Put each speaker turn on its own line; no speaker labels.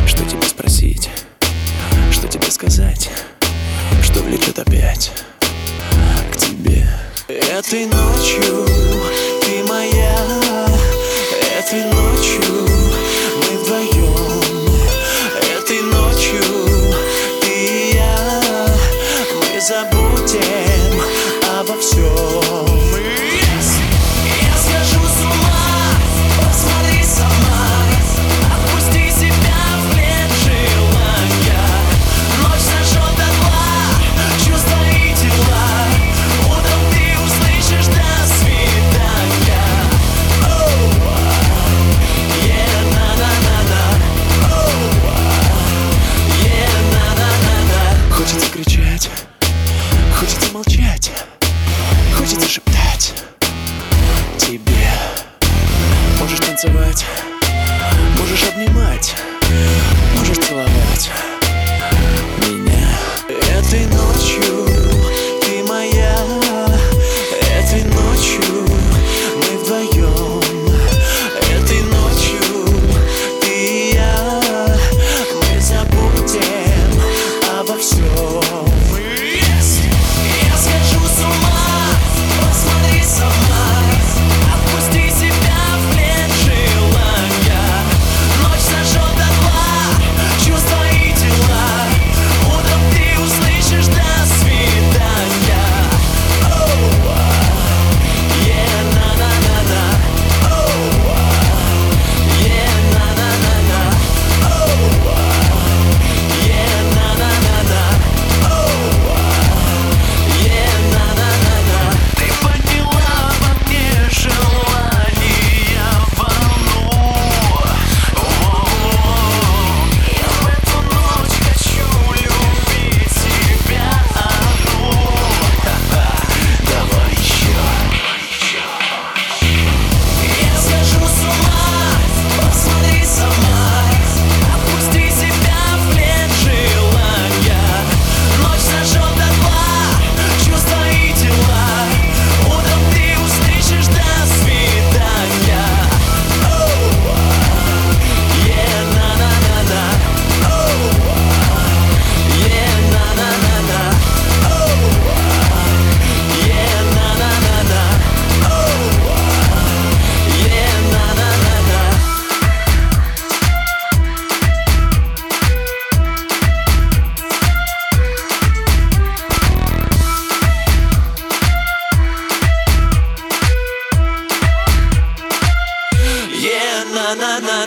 Что тебе спросить, что тебе сказать, что влечет опять к тебе. Этой ночью ты моя, этой ночью мы вдвоем, этой ночью ты и я, мы забудем обо всем. Я схожу с ума, посмотри сама, отпусти себя в плен желания. Ночь сожжет дотла чувства и тела, утром ты услышишь до свидания. Хочется кричать, хочется молчать, хочется шептать тебе. Можешь танцевать, можешь обнимать, можешь целовать меня. Этой ночью ты моя, этой ночью мы вдвоем, этой ночью ты и я, мы забудем обо всем. Я схожу с ума, посмотри сама, отпусти себя в плен желания. Ночь сожжет дотла чувства и тела, утром ты услышишь до свидания. На на на